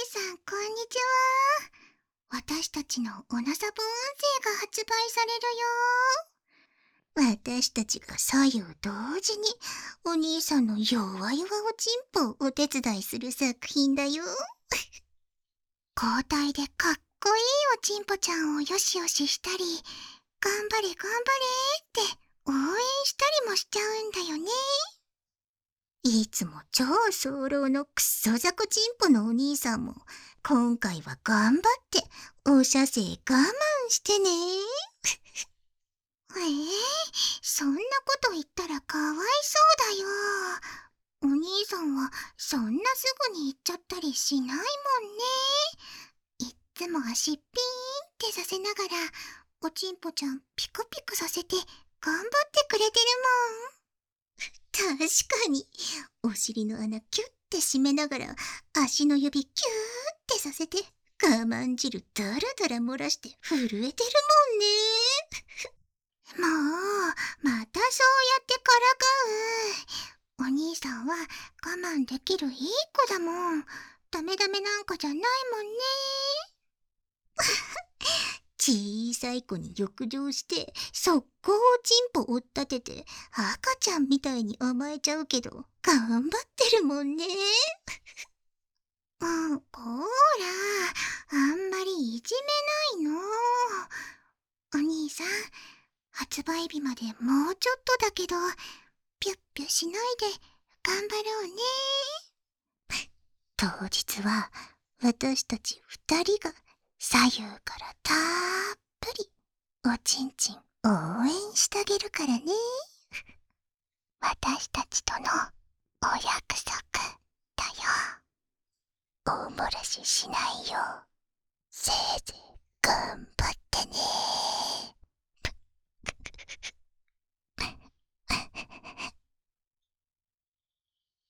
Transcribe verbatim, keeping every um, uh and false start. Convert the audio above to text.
さん、こんにちは。私たちのオナサボ音声が発売されるよ。私たちが左右同時にお兄さんの弱々おちんぽをお手伝いする作品だよ。交代でかっこいいおちんぽちゃんをよしよししたり、頑張れ頑張れって応援したりもしちゃうんだよね。いつも超早漏のクソザコチンポのお兄さんも今回は頑張ってお射精我慢してね。ええ、そんなこと言ったらかわいそうだよ。お兄さんはそんなすぐに行っちゃったりしないもんね。いっつも足ピーンってさせながらおちんぽちゃんピクピクさせて頑張ってくれてるもん。確かに、お尻の穴キュッて締めながら足の指キューってさせて我慢汁だらだら漏らして震えてるもんね。もう、またそうやってからかう。お兄さんは我慢できるいい子だもん。ダメダメなんかじゃないもんね。小さい子に欲情して速攻おちんぽ追っ立てて赤ちゃんみたいに甘えちゃうけど頑張ってるもんね。うん、こーら、あんまりいじめないの。お兄さん、発売日までもうちょっとだけどピュッピュしないで頑張ろうね。当日は私たち二人が左右からたっぷりおちんちん応援してあげるからね。私たちとのお約束だよ。大漏らししないようせいぜい頑張って